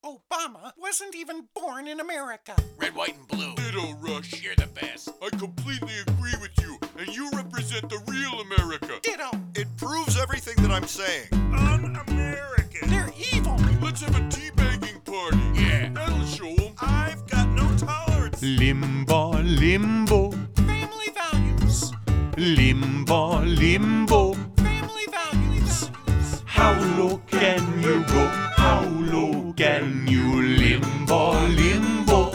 Obama wasn't even born in America. Red, white, and blue. Ditto, Rush. You're the best. I completely agree with you, and you represent the real America. Ditto. It proves everything that I'm saying. Un-American. They're evil. Let's have a teabagging party. Yeah. That'll show them. I've got no tolerance. Limbo, limbo, Family values. limbo, limbo. Family values. How low can you go? How low can you limbo, limbo?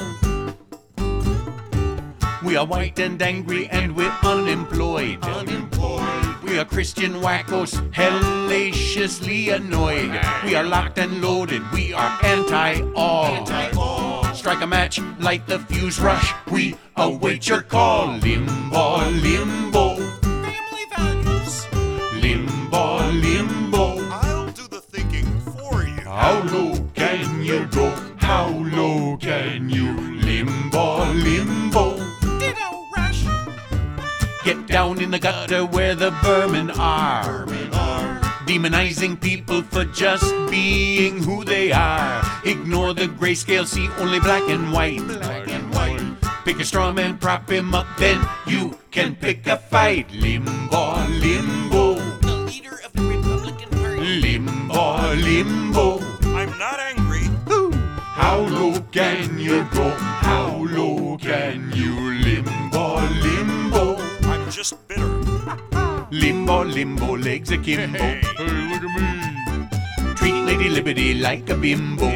We are white and angry and we're unemployed. We are Christian wackos, hellaciously annoyed. We are locked and loaded, we are anti-all. Strike a match, light the fuse, rush, we await your call. Limbo, limbo, Family values. limbo, limbo. I'll do the thinking for you. How low can you go? How low can you limbo, limbo? Ditto, Rush. Get down in the gutter where the vermin are. Demonizing people for just being who they are. Ignore the grayscale, see only black and white. Pick a straw man, prop him up, then you can pick a fight. Limbo, limbo, The leader of the Republican Party. limbo, limbo. I'm not angry. How low can you go? How low can you limbo, limbo? I'm just bitter. Limbo, limbo, legs akimbo. Hey, look at me. Treat Lady Liberty like a bimbo.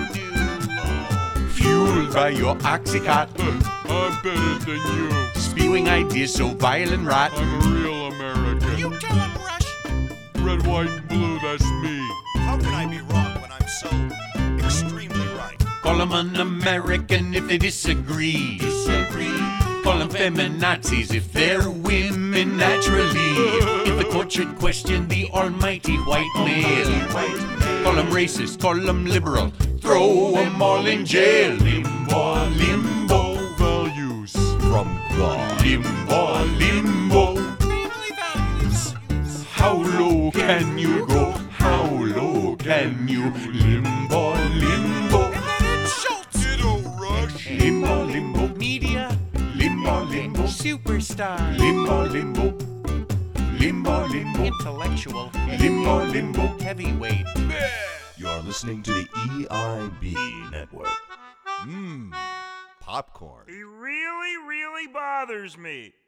Fueled by your oxycot. I'm better than you. Spewing ideas so vile and rot. I'm a real American. You tell him, Rush. Red, white, and blue, that's me. How can I be wrong when I'm so extremely right? Call them un-American if they disagree. Call them feminazis if they're women naturally. If the court should question the almighty white male. Call them racist, call them liberal. Throw them all in jail. Limbo, limbo. Values. From God. Limbo, limbo. Family values. How low can you go? How low can you limbo, limbo? And then it's Schultz. Ditto, Rush. Limbo, limbo, Media. limbo, limbo, Superstar. limbo, limbo, limbo, limbo, Intellectual. limbo, limbo. Heavyweight. You're listening to the EIB Network. Popcorn. He really, really bothers me.